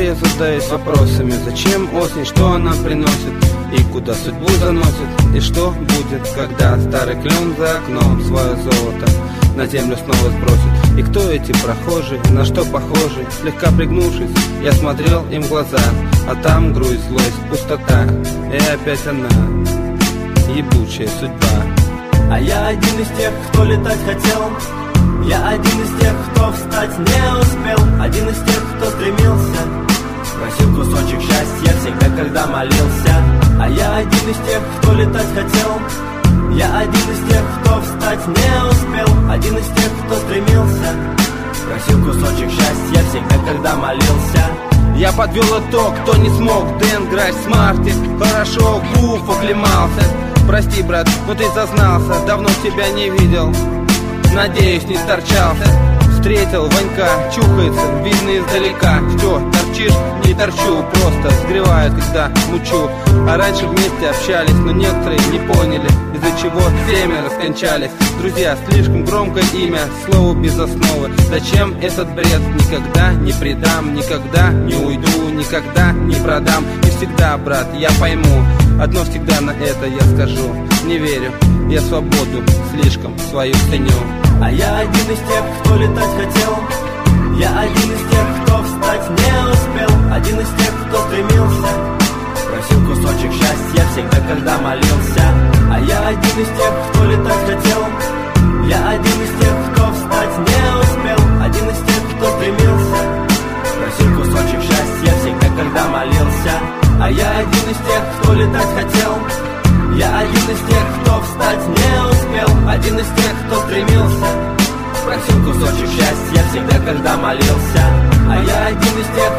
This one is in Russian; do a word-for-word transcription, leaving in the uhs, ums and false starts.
я задаюсь вопросами: зачем осень, что она приносит, и куда судьбу заносит, и что будет, когда старый клен за окном свое золото на землю снова сбросит. И кто эти прохожие, на что похожи? Слегка пригнувшись, я смотрел им в глаза, а там грусть, злость, пустота, и опять она, ебучая судьба. А я один из тех, кто летать хотел. Я один из тех, кто встать не успел. Один из тех, кто стремился, просил кусочек счастья всегда, когда молился. А я один из тех, кто летать хотел. Я один из тех, кто встать не успел. Один из тех, кто стремился, просил кусочек счастья всегда, когда молился. Я подвел итог, кто не смог, Дэн, Грач, Смарти, хорошо, Гуф оклемался. Прости, брат, но ты зазнался, давно тебя не видел, надеюсь, не сторчался. Встретил Ванька, чухается, видно издалека. Все, торчишь, не торчу, просто сгревают, когда мучу. А раньше вместе общались, но некоторые не поняли, из-за чего семеро скончались. Друзья, слишком громкое имя, слово без основы. Зачем этот бред? Никогда не предам, никогда не уйду, никогда не продам. И всегда, брат, я пойму, одно всегда на это я скажу: не верю, я свободу слишком свою ценю. А я один из тех, кто летать хотел. Я один из тех, кто встать не успел. Один из тех, кто стремился, просил кусочек счастья всегда, когда молился. А я один из тех, кто летать хотел. Я один из тех, кто встать не успел. Один из тех, кто стремился, просил кусочек счастья всегда, когда молился. А я один из тех, кто летать хотел. Я один из тех, кто встать не успел. Один из тех, кто стремился, просил кусочек счастья всегда, когда молился. А я один из тех,